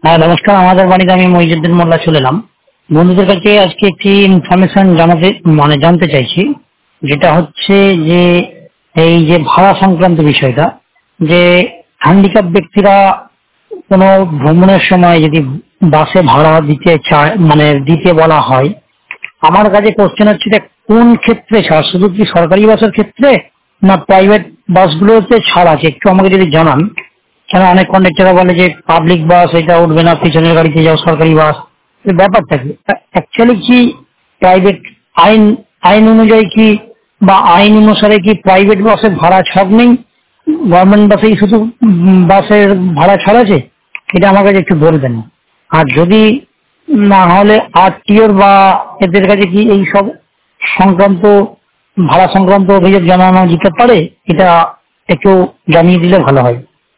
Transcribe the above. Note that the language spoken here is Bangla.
হ্যাঁ, নমস্কার। আমাদের বাড়িতে আমি মহিজুদ্দিন মোল্লা চলে এলাম। বন্ধুদের কাছে আজকে একটি ইনফরমেশন জানতে চাইছি, যেটা হচ্ছে যে এই যে ভাড়া সংক্রান্ত বিষয়টা, যে হ্যান্ডিক্যাপ ব্যক্তিরা কোনো ভ্রমণের সময় যদি বাসে ভাড়া দিতে চায়, দিতে বলা হয়, আমার কাছে কোশ্চেন হচ্ছে যে কোন ক্ষেত্রে ছাড়, শুধু কি সরকারি বাসের ক্ষেত্রে না প্রাইভেট বাসগুলোতে ছাড় আছে? একটু আমাকে যদি জানান। কেন অনেক কন্ডাক্টররা বলে যে পাবলিক বাস এটা উঠবে না, পিছনের গাড়িতে যাও সরকারি বাস। ব্যাপারটা কি অ্যাকচুয়ালি কি? প্রাইভেট আইন আইন অনুযায়ী কি বা আইন অনুসারে কি প্রাইভেট বাসের ভাড়া ছাড় নেই, গভর্নমেন্ট বাসেই শুধু বাসের ভাড়া ছাড় আছে? এটা আমার কাছে একটু বলবেন। আর যদি না হলে আরটিওর বা এদের কাছে কি এই সব সংক্রান্ত ভাড়া সংক্রান্ত অভিযোগ জানানো যেতে পারে? এটা একটু জানিয়ে দিলে ভালো হয়।